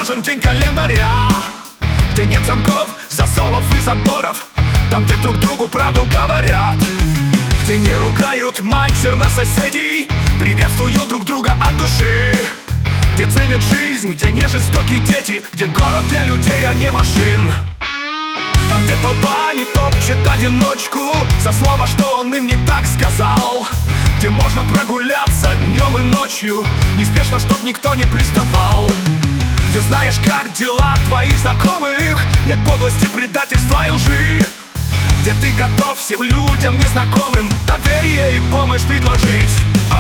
нужен день календаря, где нет замков, засовов и заборов, там, где друг другу правду говорят, где не ругают мастер на соседей, приветствуют друг друга от души, где ценят жизнь, где не жестокие дети, где город для людей, а не машин. Там, где толпа не топчет одиночку за слово, что он им не так сказал, где можно прогуляться днем и ночью, неспешно, чтоб никто не приставал, где знаешь, как дела твоих знакомых, нет подлости, предательства и лжи, где ты готов всем людям незнакомым доверие и помощь предложить.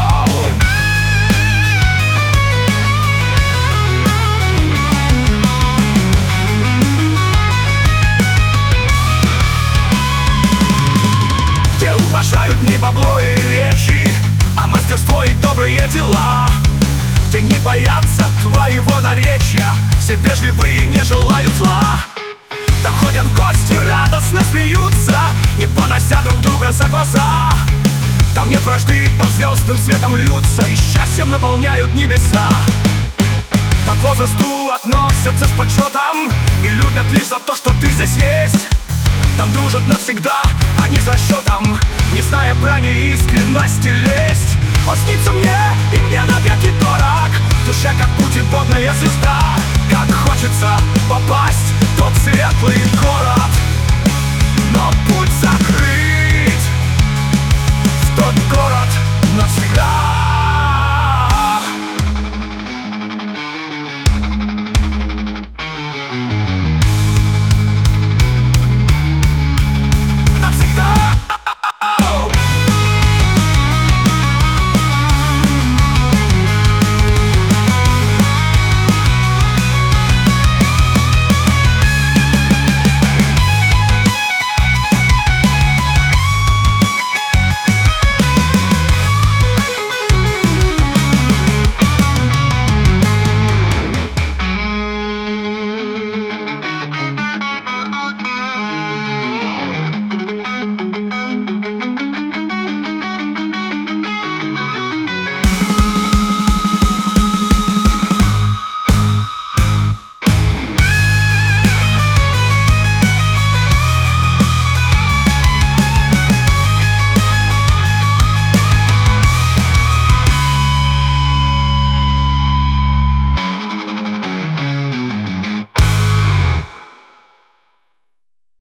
Где уважают не бабло и речи, а мастерство и добрые дела, где не боятся твоего наречия, все вежливы и не желают зла. Там ходят в гости, радостно смеются, не понося друг друга за глаза. Там нет вражды, по звездным светом льются и счастьем наполняют небеса. Там к возрасту относятся с почетом и любят лишь за то, что ты здесь есть. Там дружат навсегда, а не за счетом, не зная брани и искренности лесть. Он снится мне, и мне навеки дорог, душа как путеводная звезда. Как хочется попасть в тот светлый город.